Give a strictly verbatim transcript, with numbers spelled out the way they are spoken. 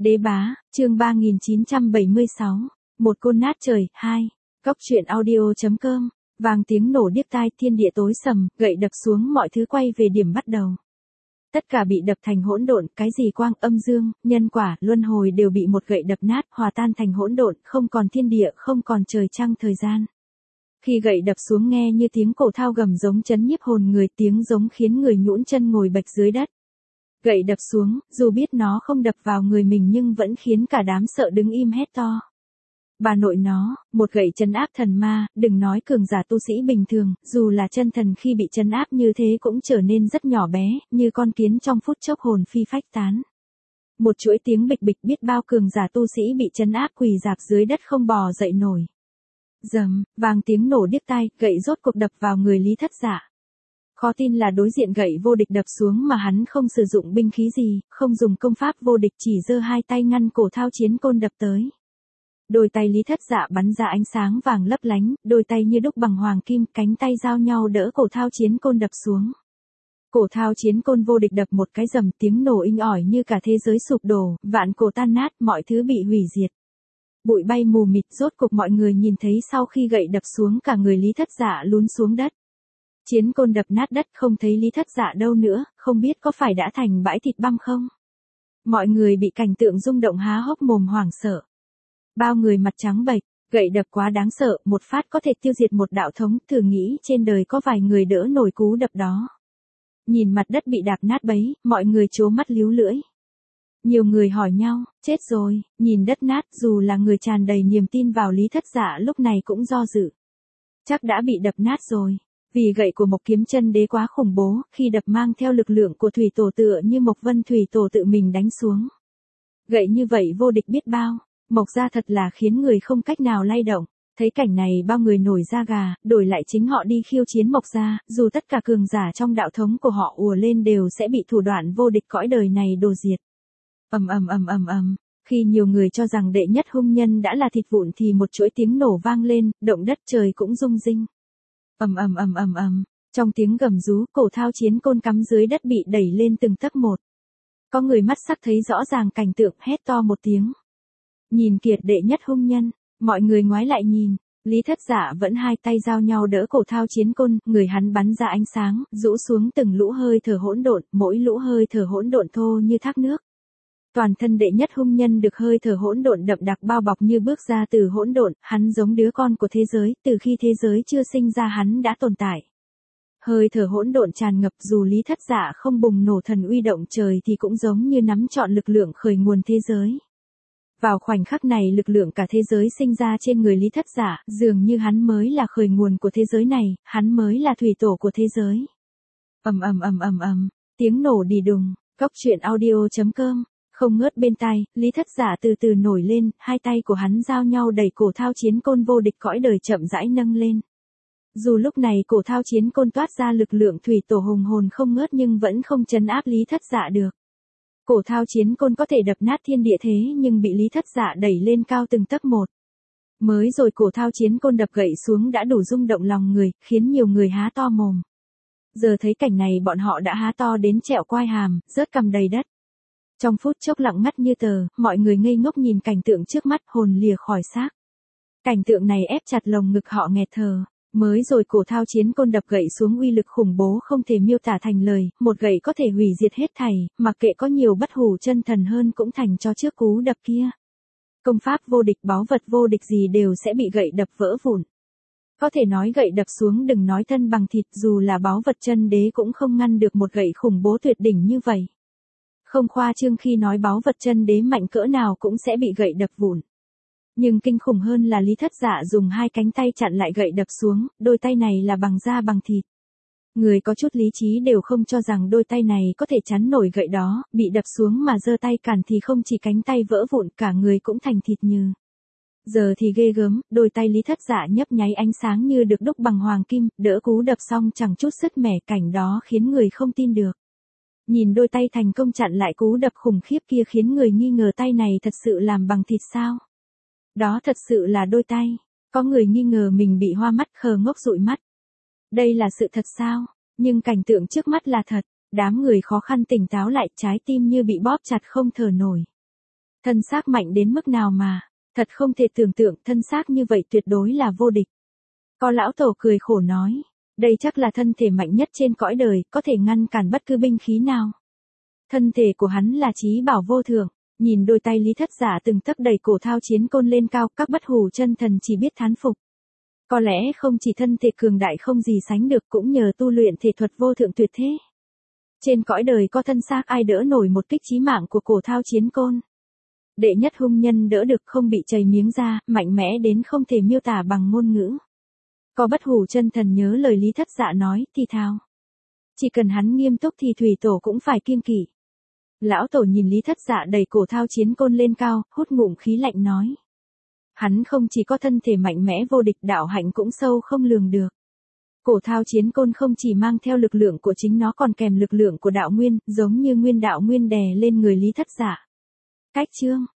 Đế bá, chương ba nghìn chín trăm bảy mươi sáu. Một côn nát trời, hai. Cốc truyện audio.com. Vàng tiếng nổ điếc tai, thiên địa tối sầm, gậy đập xuống, mọi thứ quay về điểm bắt đầu. Tất cả bị đập thành hỗn độn, cái gì quang, âm dương, nhân quả, luân hồi đều bị một gậy đập nát, hòa tan thành hỗn độn, không còn thiên địa, không còn trời trăng thời gian. Khi gậy đập xuống nghe như tiếng cổ thao gầm giống chấn nhiếp hồn người, tiếng giống khiến người nhũn chân ngồi bạch dưới đất. Gậy đập xuống, dù biết nó không đập vào người mình nhưng vẫn khiến cả đám sợ đứng im hét to. Bà nội nó, một gậy trấn áp thần ma, đừng nói cường giả tu sĩ bình thường, dù là chân thần khi bị trấn áp như thế cũng trở nên rất nhỏ bé, như con kiến trong phút chốc hồn phi phách tán. Một chuỗi tiếng bịch bịch, biết bao cường giả tu sĩ bị trấn áp quỳ rạp dưới đất không bò dậy nổi. Rầm, vàng tiếng nổ điếc tai, gậy rốt cuộc đập vào người Lý Thất Dạ. Khó tin là đối diện gậy vô địch đập xuống mà hắn không sử dụng binh khí gì, không dùng công pháp vô địch, chỉ giơ hai tay ngăn cổ thao chiến côn đập tới. Đôi tay Lý Thất Dạ bắn ra ánh sáng vàng lấp lánh, đôi tay như đúc bằng hoàng kim, cánh tay giao nhau đỡ cổ thao chiến côn đập xuống. Cổ thao chiến côn vô địch đập một cái rầm, tiếng nổ inh ỏi như cả thế giới sụp đổ, vạn cổ tan nát, mọi thứ bị hủy diệt. Bụi bay mù mịt, rốt cục mọi người nhìn thấy sau khi gậy đập xuống cả người Lý Thất Dạ lún xuống đất. Chiến côn đập nát đất, không thấy Lý Thất Dạ đâu nữa, không biết có phải đã thành bãi thịt băm không? Mọi người bị cảnh tượng rung động há hốc mồm hoảng sợ. Bao người mặt trắng bệch, gậy đập quá đáng sợ, một phát có thể tiêu diệt một đạo thống, thử nghĩ trên đời có vài người đỡ nổi cú đập đó. Nhìn mặt đất bị đạp nát bấy, mọi người trố mắt líu lưỡi. Nhiều người hỏi nhau, chết rồi, nhìn đất nát, dù là người tràn đầy niềm tin vào Lý Thất Dạ lúc này cũng do dự. Chắc đã bị đập nát rồi. Vì gậy của Mộc Kiếm Chân Đế quá khủng bố, khi đập mang theo lực lượng của thủy tổ tựa như Mộc Vân thủy tổ tự mình đánh xuống. Gậy như vậy vô địch biết bao, Mộc gia thật là khiến người không cách nào lay động. Thấy cảnh này bao người nổi da gà, đổi lại chính họ đi khiêu chiến Mộc gia, dù tất cả cường giả trong đạo thống của họ ùa lên đều sẽ bị thủ đoạn vô địch cõi đời này đồ diệt. Ầm ầm ầm ầm ầm, khi nhiều người cho rằng đệ nhất hung nhân đã là thịt vụn thì một chuỗi tiếng nổ vang lên, động đất trời cũng rung rinh. Ầm ầm ầm ầm ầm, trong tiếng gầm rú, cổ thao chiến côn cắm dưới đất bị đẩy lên từng tấc một. Có người mắt sắc thấy rõ ràng cảnh tượng, hét to một tiếng. Nhìn kiệt đệ nhất hung nhân, mọi người ngoái lại nhìn, Lý Thất Dạ vẫn hai tay giao nhau đỡ cổ thao chiến côn, người hắn bắn ra ánh sáng, rũ xuống từng lũ hơi thở hỗn độn, mỗi lũ hơi thở hỗn độn thô như thác nước. Toàn thân đệ nhất hung nhân được hơi thở hỗn độn đậm đặc bao bọc như bước ra từ hỗn độn, hắn giống đứa con của thế giới, từ khi thế giới chưa sinh ra hắn đã tồn tại. Hơi thở hỗn độn tràn ngập, dù Lý Thất Dạ không bùng nổ thần uy động trời thì cũng giống như nắm trọn lực lượng khởi nguồn thế giới. Vào khoảnh khắc này lực lượng cả thế giới sinh ra trên người Lý Thất Dạ, dường như hắn mới là khởi nguồn của thế giới này, hắn mới là thủy tổ của thế giới. Ầm ầm ầm ầm ầm, tiếng nổ đì đùng, cốc truyện audio.com. Không ngớt bên tai, Lý Thất Dạ từ từ nổi lên, hai tay của hắn giao nhau đẩy cổ thao chiến côn vô địch cõi đời chậm rãi nâng lên. Dù lúc này cổ thao chiến côn toát ra lực lượng thủy tổ hùng hồn không ngớt nhưng vẫn không trấn áp Lý Thất Dạ được. Cổ thao chiến côn có thể đập nát thiên địa thế nhưng bị Lý Thất Dạ đẩy lên cao từng tấc một. Mới rồi cổ thao chiến côn đập gậy xuống đã đủ rung động lòng người, khiến nhiều người há to mồm. Giờ thấy cảnh này bọn họ đã há to đến trẹo quai hàm, rớt cằm đầy đất. Trong phút chốc lặng ngắt như tờ, mọi người ngây ngốc nhìn cảnh tượng trước mắt, hồn lìa khỏi xác. Cảnh tượng này ép chặt lồng ngực họ nghẹt thở. Mới rồi cổ thao chiến côn đập gậy xuống uy lực khủng bố không thể miêu tả thành lời, một gậy có thể hủy diệt hết thảy, mặc kệ có nhiều bất hủ chân thần hơn cũng thành cho trước cú đập kia. Công pháp vô địch, báu vật vô địch gì đều sẽ bị gậy đập vỡ vụn. Có thể nói gậy đập xuống đừng nói thân bằng thịt, dù là báu vật chân đế cũng không ngăn được một gậy khủng bố tuyệt đỉnh như vậy. Không khoa trương khi nói báu vật chân đế mạnh cỡ nào cũng sẽ bị gậy đập vụn. Nhưng kinh khủng hơn là Lý Thất Dạ dùng hai cánh tay chặn lại gậy đập xuống, đôi tay này là bằng da bằng thịt. Người có chút lý trí đều không cho rằng đôi tay này có thể chắn nổi gậy đó, bị đập xuống mà giơ tay cản thì không chỉ cánh tay vỡ vụn cả người cũng thành thịt như. Giờ thì ghê gớm, đôi tay Lý Thất Dạ nhấp nháy ánh sáng như được đúc bằng hoàng kim, đỡ cú đập xong chẳng chút sứt mẻ, cảnh đó khiến người không tin được. Nhìn đôi tay thành công chặn lại cú đập khủng khiếp kia khiến người nghi ngờ tay này thật sự làm bằng thịt sao? Đó thật sự là đôi tay. Có người nghi ngờ mình bị hoa mắt, khờ ngốc dụi mắt. Đây là sự thật sao? Nhưng cảnh tượng trước mắt là thật. Đám người khó khăn tỉnh táo lại, trái tim như bị bóp chặt không thở nổi. Thân xác mạnh đến mức nào mà, thật không thể tưởng tượng thân xác như vậy tuyệt đối là vô địch. Có lão tổ cười khổ nói, đây chắc là thân thể mạnh nhất trên cõi đời, có thể ngăn cản bất cứ binh khí nào. Thân thể của hắn là chí bảo vô thượng, nhìn đôi tay Lý Thất Dạ từng tấc đẩy cổ thao chiến côn lên cao, các bất hủ chân thần chỉ biết thán phục. Có lẽ không chỉ thân thể cường đại không gì sánh được, cũng nhờ tu luyện thể thuật vô thượng tuyệt thế. Trên cõi đời có thân xác ai đỡ nổi một kích chí mạng của cổ thao chiến côn. Đệ nhất hung nhân đỡ được không bị chảy miếng da, mạnh mẽ đến không thể miêu tả bằng ngôn ngữ. Có bất hủ chân thần nhớ lời Lý Thất Dạ nói, thì thào. Chỉ cần hắn nghiêm túc thì thủy tổ cũng phải kiêng kỵ. Lão tổ nhìn Lý Thất Dạ đẩy cổ thao chiến côn lên cao, hút ngụm khí lạnh nói. Hắn không chỉ có thân thể mạnh mẽ vô địch, đạo hạnh cũng sâu không lường được. Cổ thao chiến côn không chỉ mang theo lực lượng của chính nó còn kèm lực lượng của đạo nguyên, giống như nguyên đạo nguyên đè lên người Lý Thất Dạ. Cách chương